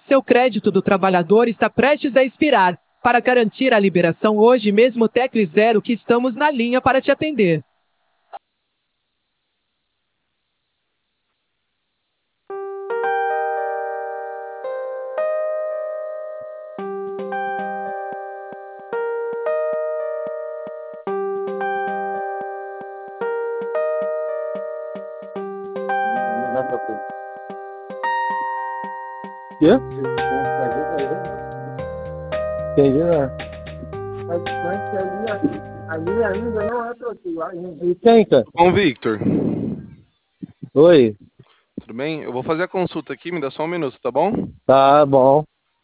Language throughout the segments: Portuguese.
Seu crédito do trabalhador está prestes a expirar. Para garantir a liberação hoje mesmo, tecle 0 que estamos na linha para te atender. Quê? Entendi, né? Ali ainda não é pra tu. E quem, cara? Bom, Victor, Oi. tudo bem? Eu vou fazer a consulta aqui, me dá só um minuto, tá bom? Tá bom.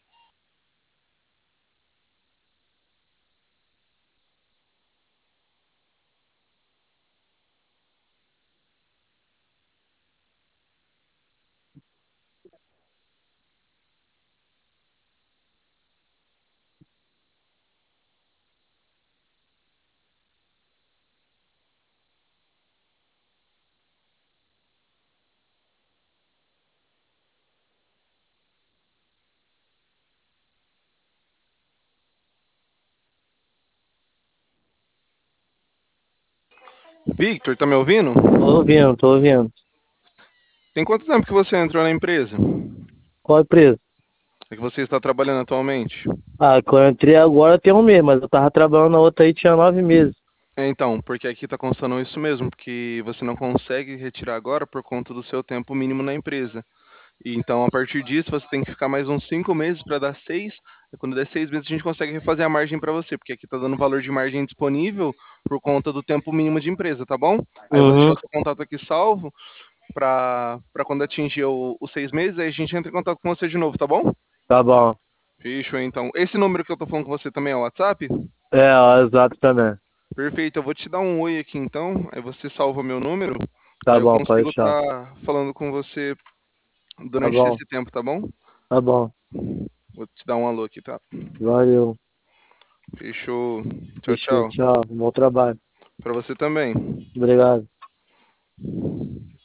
Victor, tá me ouvindo? Tô ouvindo, tô ouvindo. Tem quanto tempo que você entrou na empresa? Qual empresa? É que você está trabalhando atualmente? Ah, quando eu entrei agora tem um mês, mas eu tava trabalhando na outra aí tinha 9 meses. É, então, porque aqui tá constando isso mesmo, porque você não consegue retirar agora por conta do seu tempo mínimo na empresa. E então, a partir disso, você tem que ficar mais uns 5 meses para dar 6. E quando der 6 meses, a gente consegue refazer a margem para você, porque aqui tá dando valor de margem disponível por conta do tempo mínimo de empresa, tá bom? Aí eu vou deixar Uhum. o seu contato aqui salvo para quando atingir os 6 meses, aí a gente entra em contato com você de novo, tá bom? Tá bom. Fechou, então. Esse número que eu tô falando com você também é o WhatsApp? É, ó, exato também. Perfeito, eu vou te dar um oi aqui então, aí você salva meu número, Tá aí eu bom, pode consigo deixar. estar falando com você Tá durante bom, esse tempo, tá bom? tá bom. Vou te dar um alô aqui, tá? Valeu. Fechou. Tchau, Fechou, tchau. tchau. Bom trabalho. Pra você também. Obrigado.